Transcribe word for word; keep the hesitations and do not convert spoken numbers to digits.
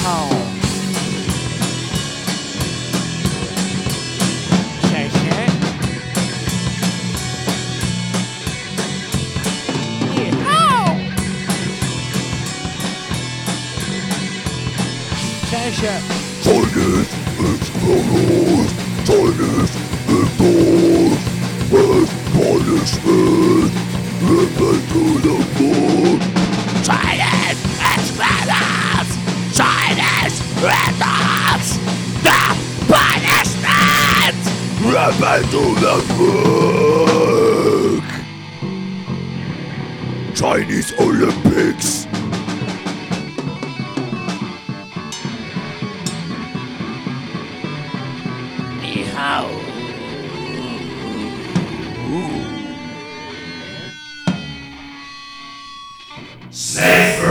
好，谢谢。你好，谢谢。 Chinese explorers, Chinese victors, with punishment, driven to the moon. Chinese explorers, Chinese victors, the punishment, driven to the moon. Chinese Olympics. Ni hao. Safe